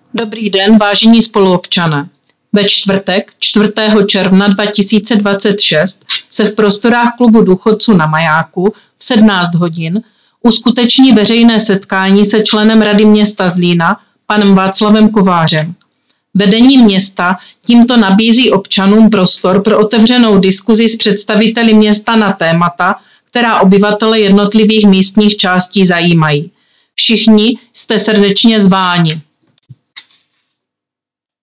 Dobrý den, vážení spoluobčané. Ve čtvrtek 4. června 2026 se v prostorách klubu důchodců na Majáku v 17 hodin uskuteční veřejné setkání se členem Rady města Zlína, panem Václavem Kovářem. Vedení města tímto nabízí občanům prostor pro otevřenou diskuzi s představiteli města na témata, která obyvatele jednotlivých místních částí zajímají. Všichni jste srdečně zváni.